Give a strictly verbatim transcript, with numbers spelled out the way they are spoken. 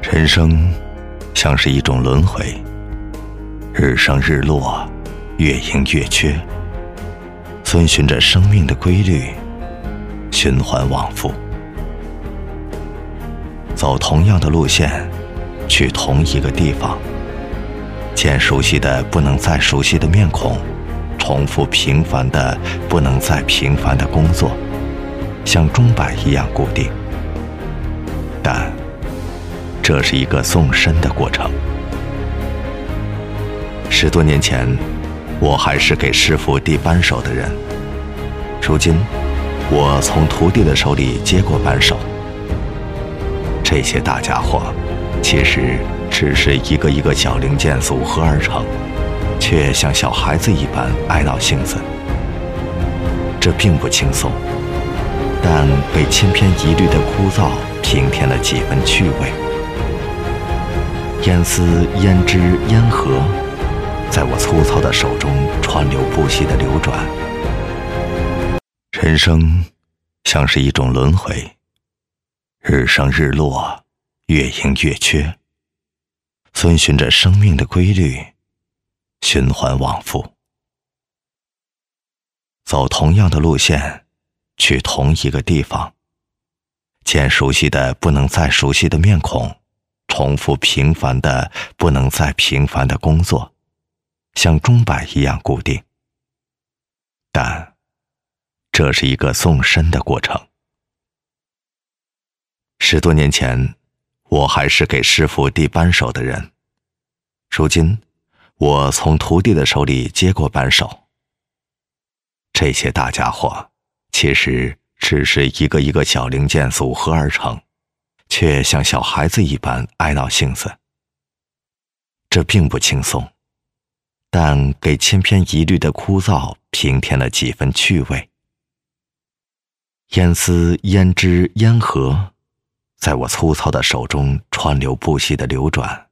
人生像是一种轮回，日升日落，月盈月缺，遵循着生命的规律，循环往复。走同样的路线，去同一个地方，见熟悉的不能再熟悉的面孔，重复平凡的不能再平凡的工作，像钟摆一样固定。但这是一个纵深的过程。十多年前，我还是给师傅递扳手的人，如今我从徒弟的手里接过扳手。这些大家伙其实只是一个一个小零件组合而成，却像小孩子一般爱闹性子。这并不轻松，但被千篇一律的枯燥平添了几分趣味。烟丝、胭脂、烟荷，在我粗糙的手中川流不息地流转。人生像是一种轮回，日升日落，月盈月缺，遵循着生命的规律，循环往复。走同样的路线，去同一个地方，见熟悉的不能再熟悉的面孔，重复平凡的不能再平凡的工作，像钟摆一样固定。但这是一个纵深的过程。十多年前，我还是给师傅递扳手的人，如今我从徒弟的手里接过扳手。这些大家伙其实只是一个一个小零件组合而成，却像小孩子一般爱闹性子。这并不轻松，但给千篇一律的枯燥平添了几分趣味。烟丝、胭脂、烟荷，在我粗糙的手中川流不息地流转。